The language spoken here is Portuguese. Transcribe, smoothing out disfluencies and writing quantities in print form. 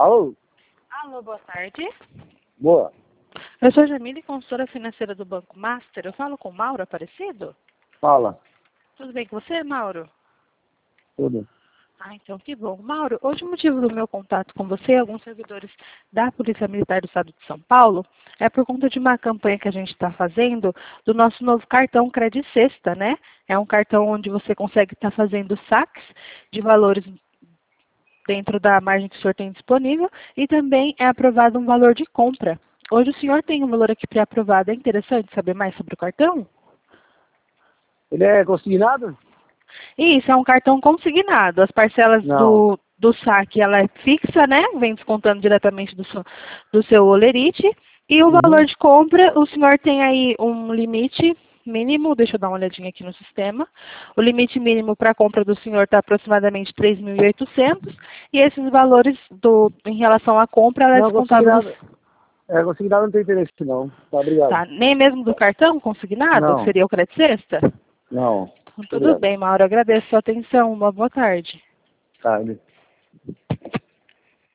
Alô? Alô, boa tarde. Boa. Eu sou Jamile, consultora financeira do Banco Master. Eu falo com o Mauro Aparecido? Fala. Tudo bem com você, Mauro? Tudo. Ah, então que bom. Mauro, hoje o motivo do meu contato com você e alguns servidores da Polícia Militar do Estado de São Paulo é por conta de uma campanha que a gente está fazendo do nosso novo cartão Credit Sexta, né? É um cartão onde você consegue estar fazendo saques de valores dentro da margem que o senhor tem disponível e também é aprovado um valor de compra. Hoje o senhor tem um valor aqui pré-aprovado. É interessante saber mais sobre o cartão? Ele é consignado? Isso, é um cartão consignado. As parcelas Não. do saque, ela é fixa, né? Vem descontando diretamente do seu holerite. E o valor de compra, o senhor tem aí um limite mínimo, deixa eu dar uma olhadinha aqui no sistema. O limite mínimo para a compra do senhor está aproximadamente 3.800 e esses valores em relação à compra, ela é Não, descontável. consignado. Consignado não tem interesse não. Tá, obrigado. Tá, nem mesmo do cartão consignado, que Não. seria o Credit Sexta? Não. Então, Muito tudo obrigado. bem, Mauro, agradeço a sua atenção. Uma boa tarde. Tá,